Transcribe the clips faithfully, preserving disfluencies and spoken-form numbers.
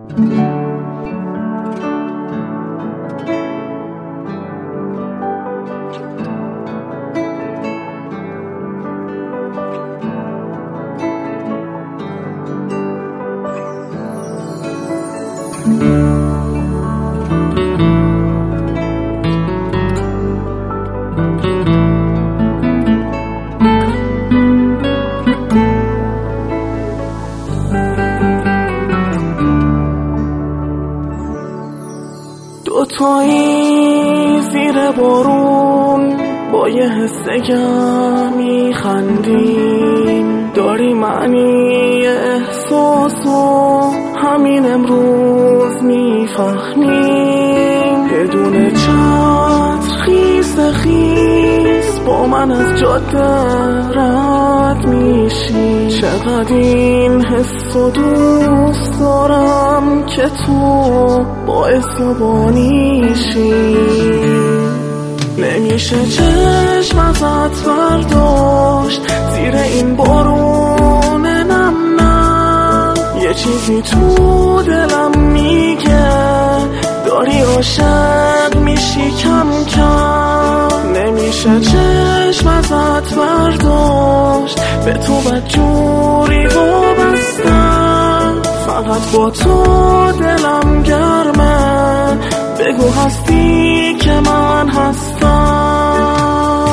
دوتایی زیر بارون با یه حس گرمی خندیم، داری معنی احساسو همین امروز میفهمیم. بدون چتر خیس خیس با من از جاده رد میشی. چقدر این حسو دوست دارم که تو باعث بانیشی. نمیشه چشم ازت برداشت زیر این بارون نم نم. یه چیزی تو دلم میگه داری عاشق میشی کم کم. نمیشه چشم ازت برداشت به تو بدجوری وابستم. فقط با تو دلم گرمه، بگو هستی که من هستم.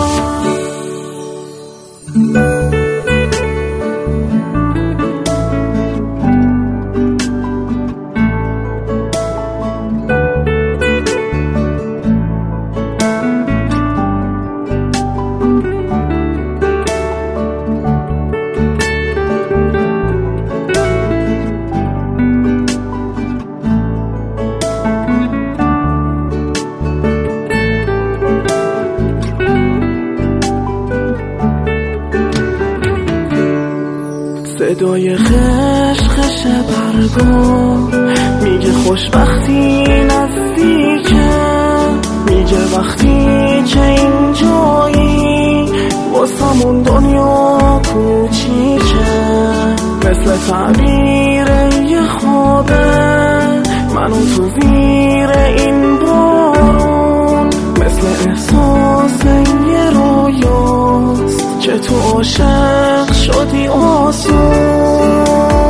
صدای خشخش برگا میگه خوشبختی نزدیکه. میگه وقتی که اینجایی واسمون دنیا کوچیکه. مثل تعبیر یه خوابه منو تو زیر این بارون. مثل احساس یه رویاست که تو عاشق شدی آسون.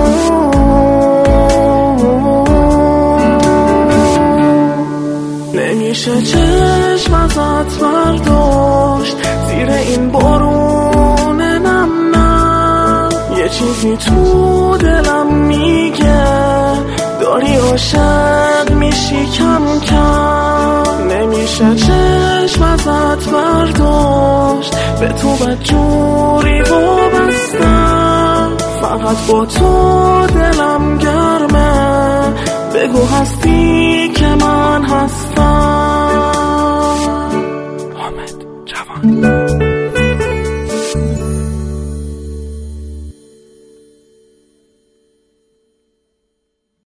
نمیشه چشم ازت برداشت زیر این بارون نم نم. یه چیزی تو دلم میگه داری عاشق میشی کم کم. نمیشه چشم ازت برداشت به تو بدجوری وابستم. فقط با تو دلم گرمه، بگو هستی که من هستم. حامد جوان.